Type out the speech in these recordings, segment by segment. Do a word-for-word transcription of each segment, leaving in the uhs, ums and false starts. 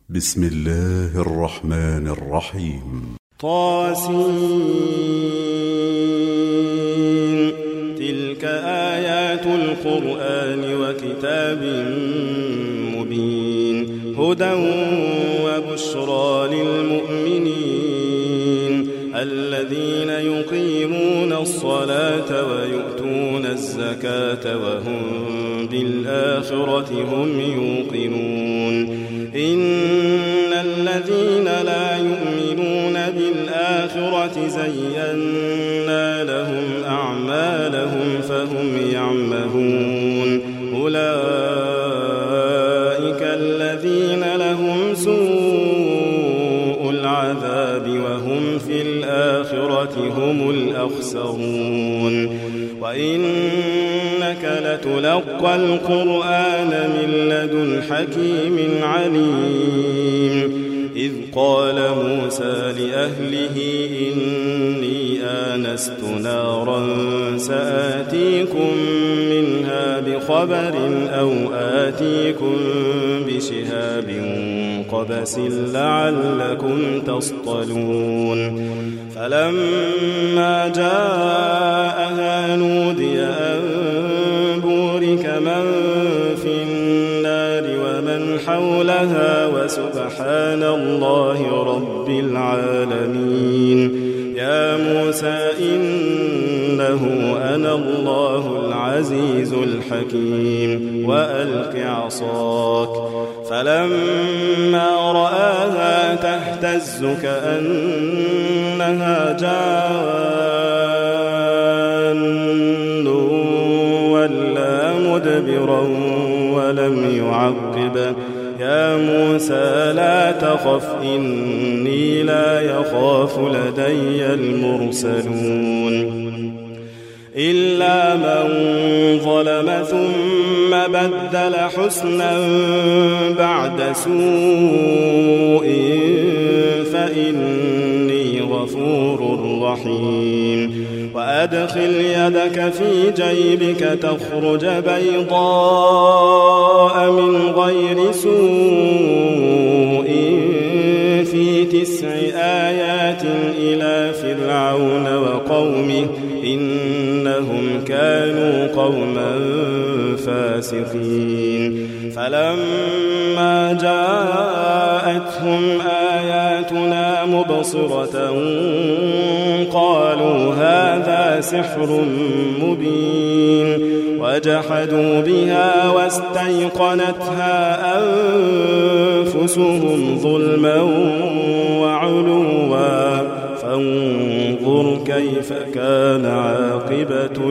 بسم الله الرحمن الرحيم. طاسين تلك آيات القرآن وكتاب مبين هدى وبشرى للمؤمنين الذين يقيمون الصلاة ويؤتون الزكاة وهم بالآخرة هم يوقنون إن الذين لا يؤمنون بالآخرة زينا لهم أعمالهم فهم يعمهون أولئك الذين لهم سوء العذاب وهم في الآخرة هم الأخسرون وإنك لتلقى القرآن من لدن حكيم عليم إذ قال موسى لأهله إني آنست نارا سآتيكم منها بخبر أو آتيكم بشهاب قبس لعلكم تصطلون فلما جاءها نودي أن بورك من في النار ومن حولها وسبحان الله رب العالمين يا موسى إنه أنا الله العزيز الحكيم وألق عصاك فلما رآها تهتز كأنها جان ولا مدبرا ولم يعقب يا موسى لا تخف إني لا يخاف لدي المرسلون إلا من ظلم ثم بدل حسنا بعد سوء فإني غفور رحيم وأدخل يدك في جيبك تخرج بيضاء من غير سوء في تسع آيات إلى فرعون وقومه إنهم كانوا قوما فاسقين فلما جاءتهم آياتنا مبصرة قالوا هذا سحر مبين وجحدوا بها واستيقنتها أنفسهم ظلما وعلوا فانظر كيف كان عاقبة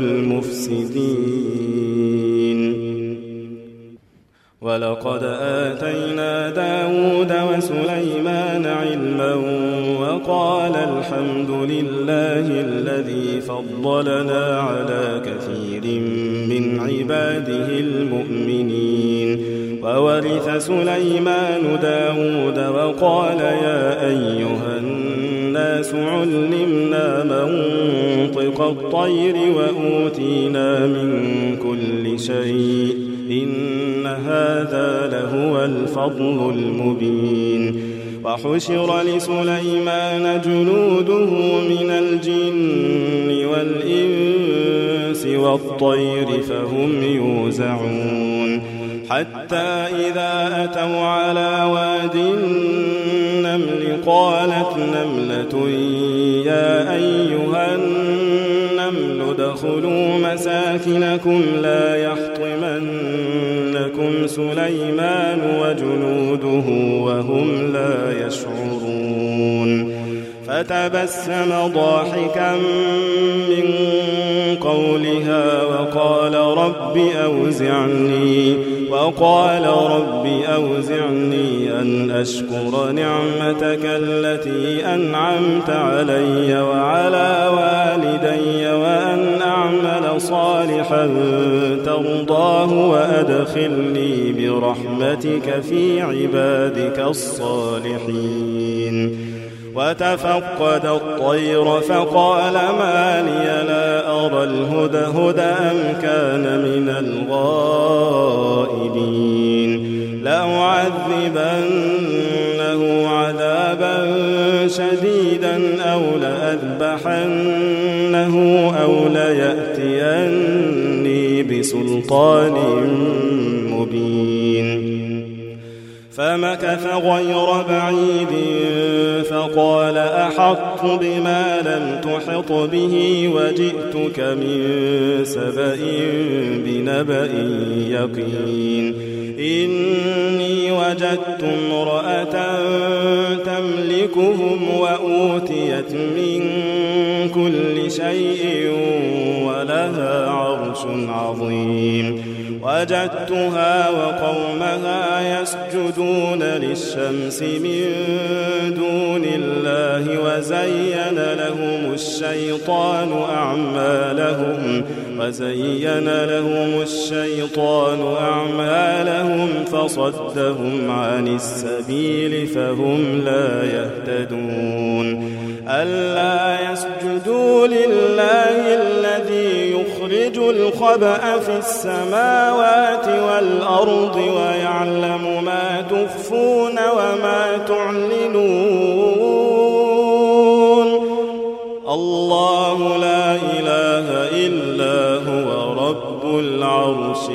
المفسدين ولقد آتينا داود وسليمان علما وقال الحمد لله الذي فضلنا على كثير من عباده المؤمنين وورث سليمان داود وقال يا أيها الناس علمنا منطق الطير وأوتينا من كل شيء إن هذا لهو الفضل المبين وحشر لسليمان جنوده من الجن والإنس والطير فهم يوزعون حتى إذا أتوا على واد النمل قالت نملة يا أيها النمل ادخلوا مساكنكم لا يحطمنكم سليمان وجنوده وهم لا يشعرون فتبسم ضاحكا من قولها وقال رب أوزعني وقال رب أوزعني أن أشكر نعمتك التي أنعمت علي وعلى والدي وأن أعمل صالحا ترضاه وأدخلني برحمتك في عبادك الصالحين وتفقد الطير فقال ما لي لا أرى الهدهد أم كان من الغائبين لأعذبن مُخْرِجًا أَوْ لَأَذْبَحَنَّهُ أَوْ لَيَأْتِيَنِّي بِسُلْطَانٍ مُّبِينٍ فمكث غير بعيد فقال أحطت بما لم تحط به وجئتك من سبأ بنبأ يقين إني وجدت امرأة تملكهم وأوتيت من كل شيء ولها عرش عظيم وجدتها وقومها يسجدون للشمس من دون الله وزين لهم الشيطان أعمالهم وزين لهم الشيطان أعمالهم فصدهم عن السبيل فهم لا يهتدون ألا يسجدوا لله الذي يخرج الخبأ في السماوات والأرض ويعلم ما تخفون وما تعلنون الله لا إله إلا هو رب العرش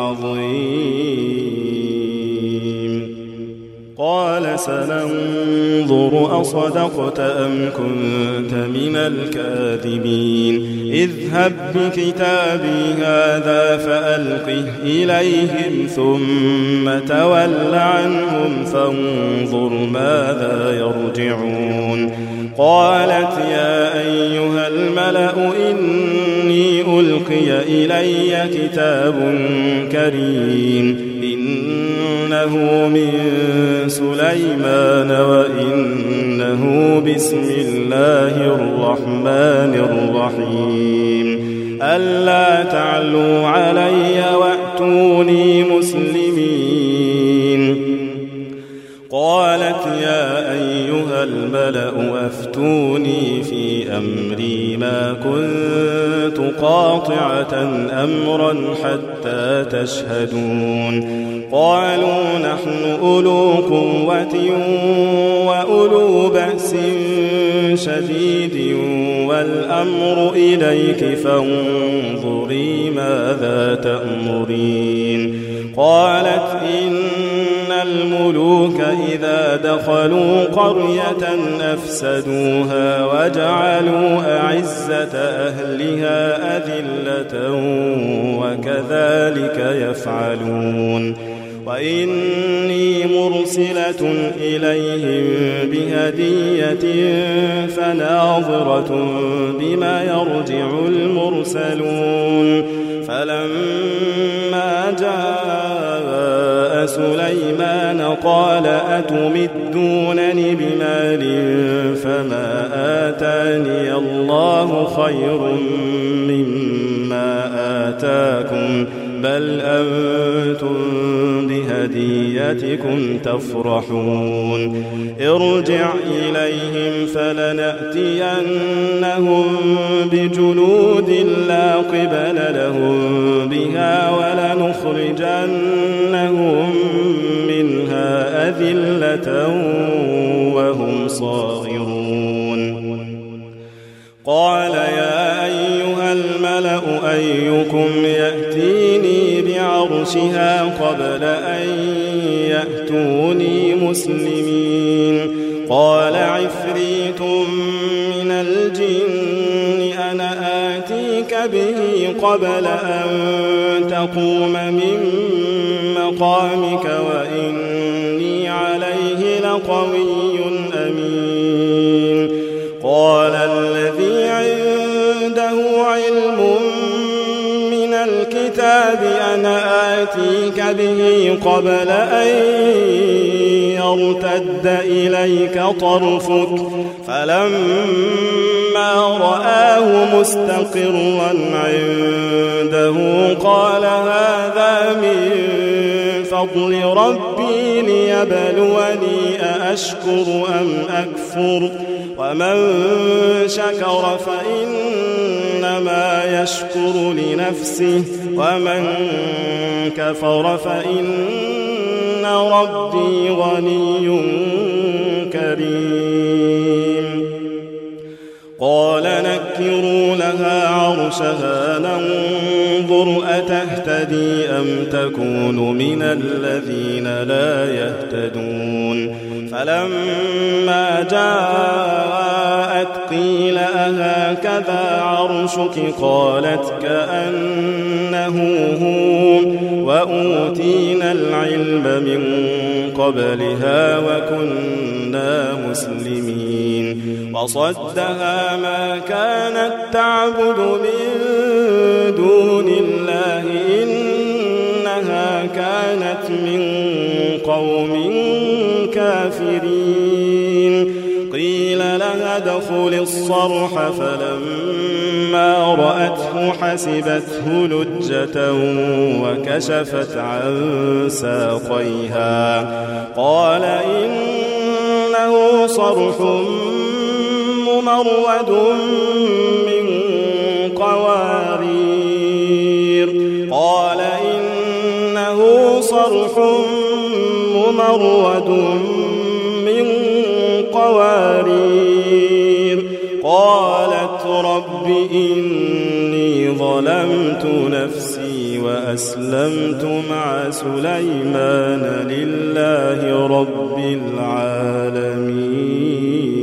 العظيم قال سننظر أصدقت أم كنت من الكاذبين اذهب بكتابي هذا فألقه إليهم ثم تول عنهم فانظر ماذا يرجعون قالت يا أيها الملأ إني ألقي إلي كتاب كريم إنه من سليمان وإنه بسم الله الرحمن الرحيم ألا تعلوا علي وأتوني مسلمين قالت يا أيها الملأ أفتوني في أمري ما كنت قاطعة أمرا حتى تشهدون قالوا نحن أولو قوة وأولو بأس شديد والأمر إليك فانظري ماذا تأمرين قالت إن الملوك إذا دخلوا قرية أفسدوها وجعلوا أعزة أهلها أذلة وكذلك يفعلون وإني مرسلة إليهم بهدية فناظرة بما يرجع المرسلون فلما جاء سليمان قال أتمدونني بمال فما آتاني الله خير مما آتاكم بل أنتم بهديتكم تفرحون ارجع إليهم فلنأتينهم بجنود لا قبل لهم بها ولنخرجنهم منها أذلة وهم صاغرون قال يا أيها الملأ أيكم يأتيني بعرشها قبل أن يأتوني مسلمين قال عفريت من الجن أنا آتيك به قبل أن تقوم من مقامك وإني عليه لقوي أمين قال الذي عنده علم من الكتاب أنا آتيك به قبل أن يرتد إليك طرفك فلما رآه مستقرا عنده قال هذا من فضل ربي ليبلوني أأشكر أم أكفر ومن شكر فإنما يشكر لنفسه ومن كفر فإن ربي غني كريم عرشها ننظر أتهتدي أم تكون من الذين لا يهتدون فلما جاءت قيل أهكذا عرشك قالت كأنه هو وأوتينا العلم من قبلها وكنا مسلمين وصدها ما كانت تعبد من دون الله إنها كانت من قوم كافرين قيل لها ادخل الصرح فلما رأته حسبته لجة وكشفت عن ساقيها قال إنه صرح ممرد من قوارير قال إنه صرح ممرد من قوارير قالت رب إني ظلمت نفسي وأسلمت مع سليمان لله رب العالمين.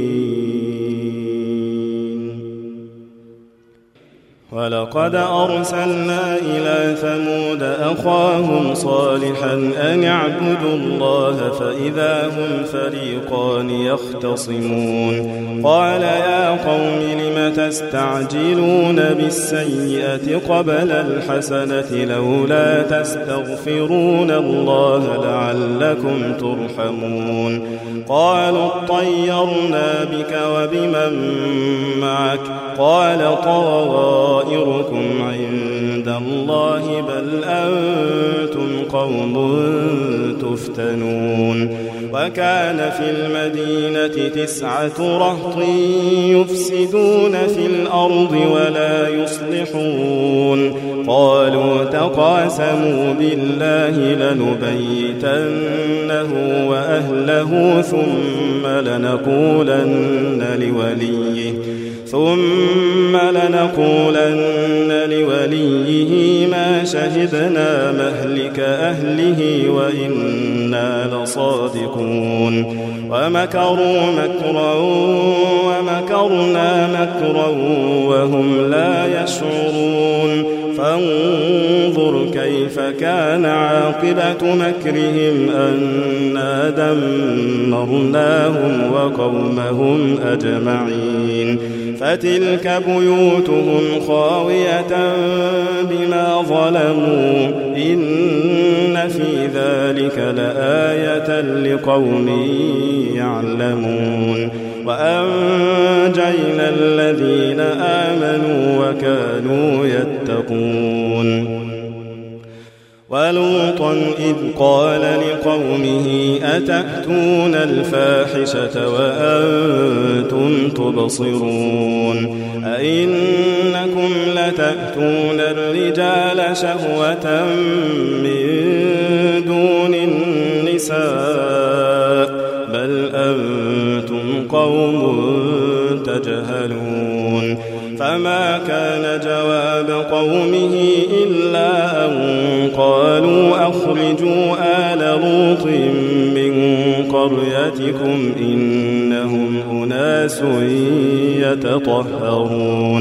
ولقد أرسلنا إلى ثمود أخاهم صالحا أن اعبدوا الله فإذا هم فريقان يختصمون قال يا قوم لم تستعجلون بالسيئة قبل الحسنة لولا تستغفرون الله لعلكم ترحمون قالوا اطيرنا بك وبمن معك قال طائركم عند الله بل أنتم قوم تفتنون وكان في المدينة تسعة رهط يفسدون في الأرض ولا يصلحون قالوا تقاسموا بالله لنبيتنه وأهله ثم لنقولن لوليه ثم لنقولن لوليه ما شهدنا مهلك أهله وإنا لصادقون ومكروا مكرا ومكرنا مكرا وهم لا يشعرون فانظر كيف كان عاقبة مكرهم أنا دمرناهم وقومهم أجمعين فتلك بيوتهم خاوية بما ظلموا إن في ذلك لآية لقوم يعلمون وأنجينا الذين آمنوا وكانوا يتقون ولوطا إذ قال لقومه أتأتون الفاحشة وأنتم تبصرون أئنكم لتأتون الرجال شهوة من دون النساء بل أنتم قوم تجهلون فما كان جواب قومه إلا أن قالوا أخرجوا آل لوط من قريتكم إنهم أناس يتطهرون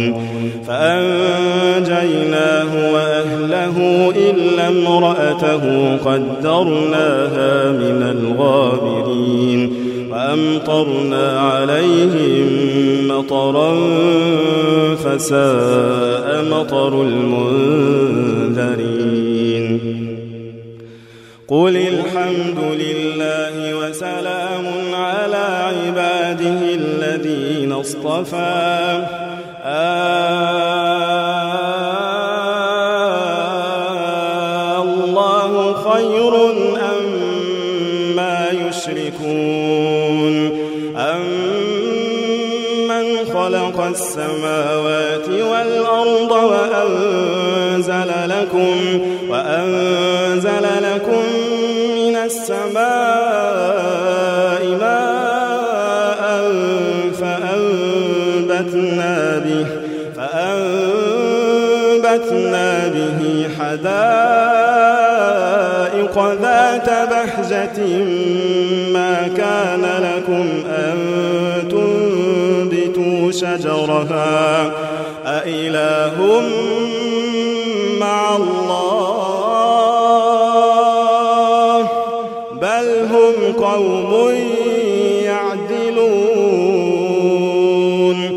فأنجيناه وأهله إلا امرأته قدرناها من الغابرين وأمطرنا عليهم مطرا فساء مطر المنذرين قل الحمد لله وسلام على عباده الذين اصطفى الله خير أما يشركون أمن خلق السماوات والأرض وأنزل لكم وأنزل لكم من السماء ماء فأنبتنا به فأنبتنا وأنبتنا به حدائق ذات بهجة ما كان لكم أن تنبتوا شجرها أإله مع الله بل هم قوم يعدلون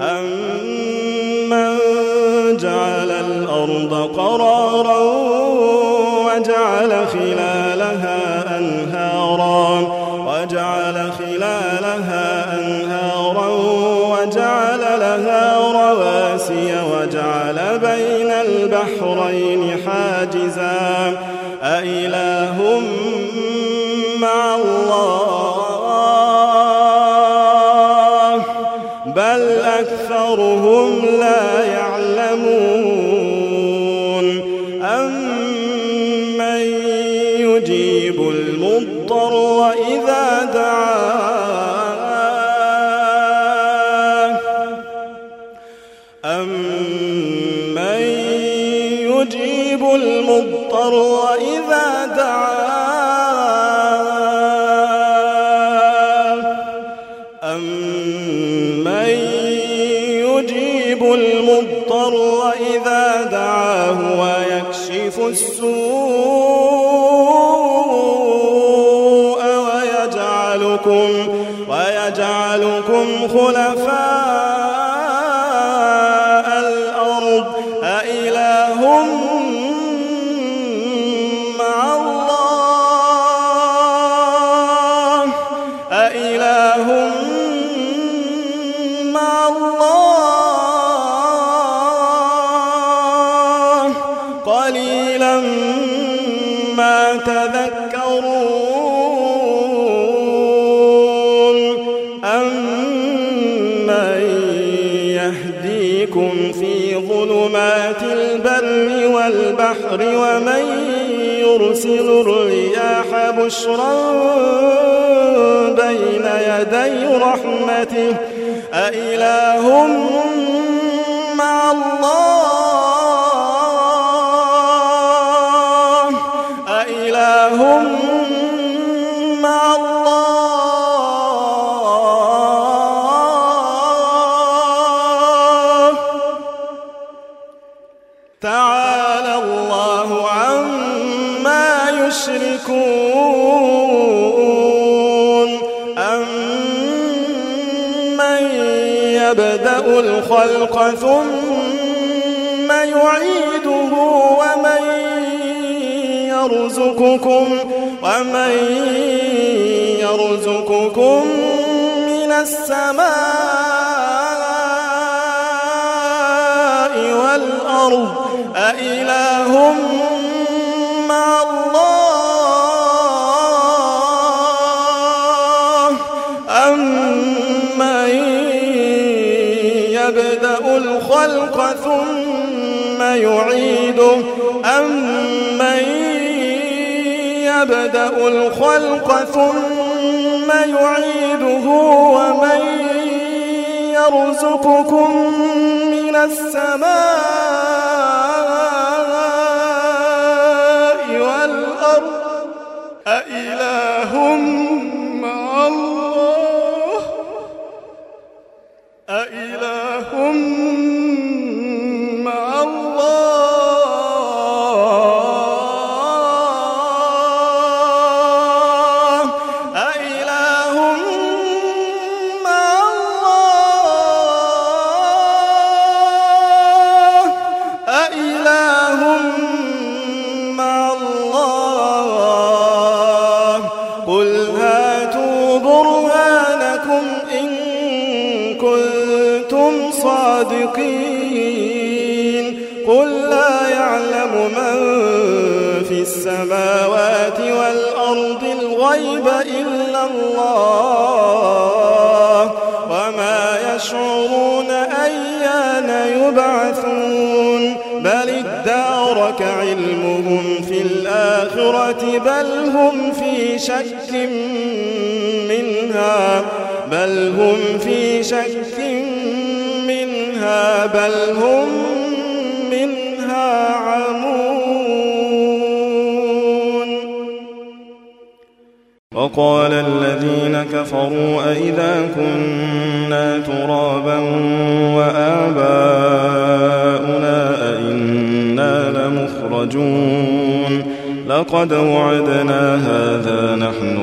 أمن جعل الأرض قرارا وجعل خلالها أنهارا وجعل خلالها أنهارا وجعل لها رواسي وجعل بين البحرين حاجزا أإله مع الله بل أكثرهم لا يعلمون أمن يجيب المضطر إذا دعاه أمن يجيب المضطر إذا دعاه أمن يجيب المضطر إذا دعاه ويكشف السوء ويجعلكم ويجعلكم خلفاء الأرض أإله مع الله أإله مع الله قليلا ما تذكرون أمن يهديكم في ظلمات البر والبحر ومن يرسل الرياح بشرا بين يدي رحمته أإله مع الله أإله مع الله تعالى الله عما يشركون أمن يبدأ الخلق ثم يعيده ومن يرزقكم ومن يرزقكم من السماء والأرض أإله مع الله أمن يبدأ الخلق ثم يعيده أمن يبدأ الخلق ثم يعيده ومن يرزقكم من السماء والأرض أإله مع الله أإله مع الله أإله مع الله أإله مع الله قل هاتوا برهانكم إن كنتم صادقين قل لا يعلم من في السماوات والأرض الغيب إلا الله وما يشعرون أيان يبعثون بل ادارك علمهم في الآخرة بل هم في شك منها بل هم في شك منها بل هم منها عنها عمون. وقال الذين كفروا أئذا كنا ترابا وآباؤنا أئنا لمخرجون لقد وعدنا هذا نحن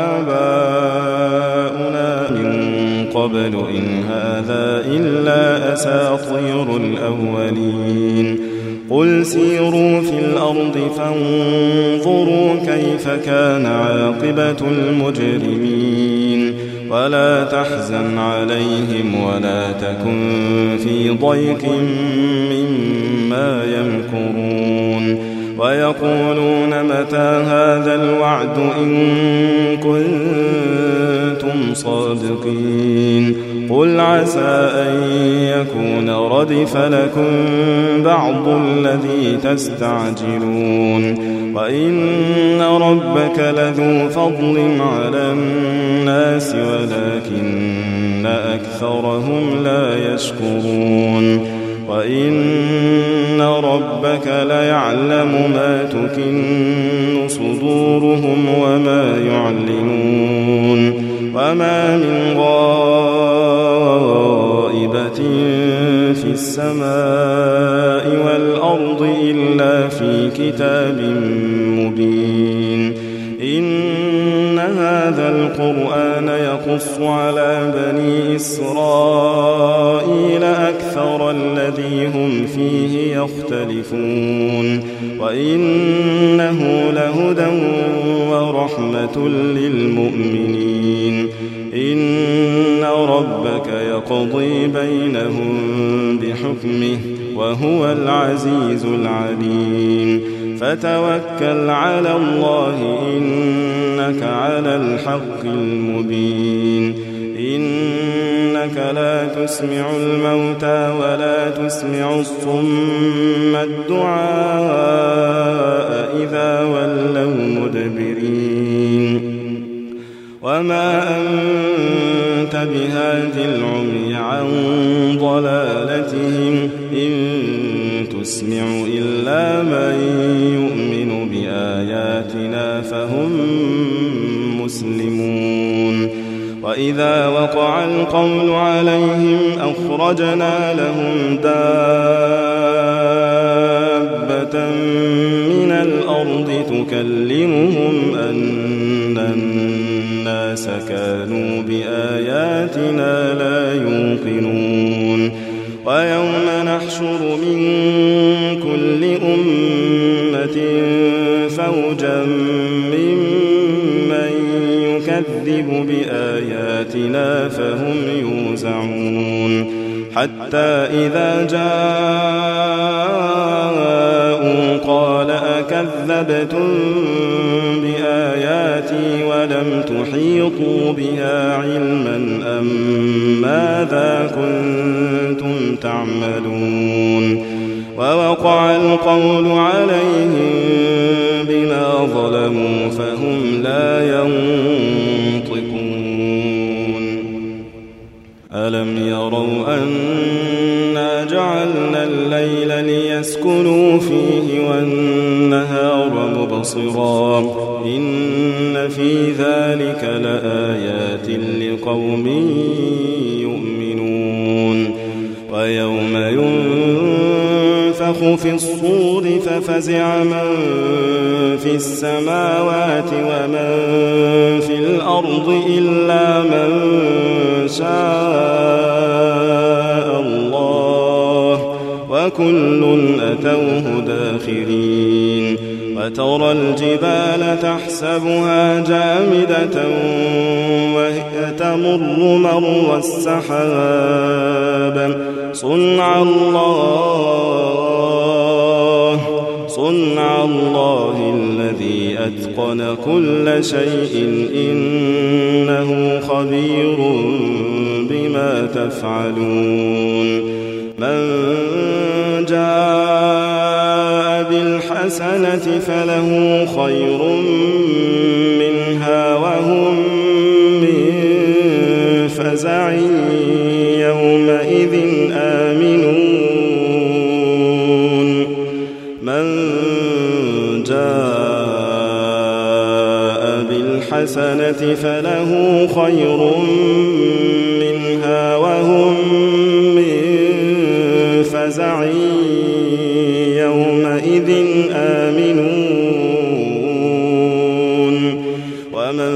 وآباؤنا من قبل إن هذا إلا أساطير الأولين. قل سيروا في الأرض فانظروا كيف كان عاقبة المجرمين ولا تحزن عليهم ولا تكن في ضيق مما يمكرون. ويقولون متى هذا الوعد إن كنتم صادقين. قل عسى أن يكون ردف لكم بعض الذي تستعجلون وإن ربك لذو فضل على الناس ولكن أكثرهم لا يشكرون. وإن ربك ليعلم ما تكن صدورهم وما يعلنون. وما من غائبة في السماء والأرض إلا في كتاب مبين. إن هذا القرآن يقص على بني إسرائيل أكثر الذي هم فيه يختلفون وإنه لهدى ورحمة للمؤمنين. إن ربك يقضي بينهم بحكمه وهو العزيز العليم. فتوكل على الله إنك على الحق المبين. إنك لا تسمع الموتى ولا تسمع الصم الدعاء إذا ولوا مدبرين. وما أنت بهاد العمي عن ضلالتهم إن تسمع إلا من يؤمن بآياتنا فهم مسلمون. وإذا وقع القول عليهم أخرجنا لهم دابة من الأرض تكلمهم أن الناس كانوا بآياتنا لا يوقنون. ويوم نحشر من كل أمة فوجا ممن يكذب بآياتنا فهم يوزعون. حتى إذا جاءوا قال أكذبتم بآياتي ولم تحيطوا بها علما أم ماذا كنتم تعملون. ووقع القول عليهم بما ظلموا فهم لا ينطقون. ألم يروا أنا جعلنا الليل ليسكنوا فيه والنهار مبصرا إن في ذلك لآيات لقوم يؤمنون. ويوم ينفخ في الصور ففزع من في السماوات ومن في الأرض إلا من شاء الله وكل أتوه داخرين. وترى الجبال تحسبها جامدة وهي تمر مر السحاب صنع الله صنع الله الذي أتقن كل شيء إنه خبير بما تفعلون. من جاء بالحسنة فله خير منها وهم من فزع يومئذ آمنون. خير منها وهم من فزع يومئذ آمنون ومن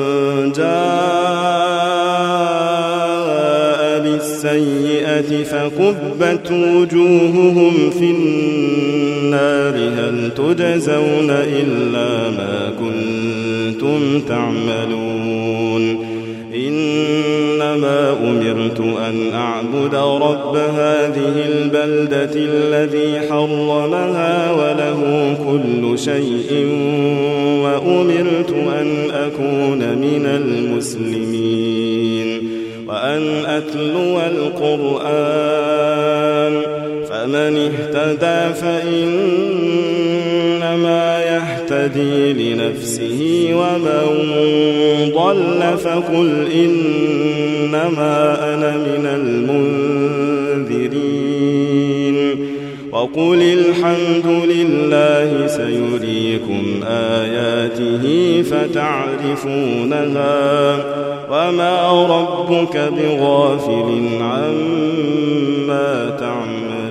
جاء بالسيئة فكبت وجوههم في النار هل تجزون إلا ما كنتم تعملون إنما أمرت أن أعبد رب هذه البلدة الذي حرمها وله كل شيء وأمرت أن أكون من المسلمين وأن أتلو القرآن فمن اهتدى فإنما يهتدي لنفسه ومن ضل فقل إنما أنا من المنذرين وقل الحمد لله سيريكم آياته فتعرفونها وما ربك بغافل عما تعملون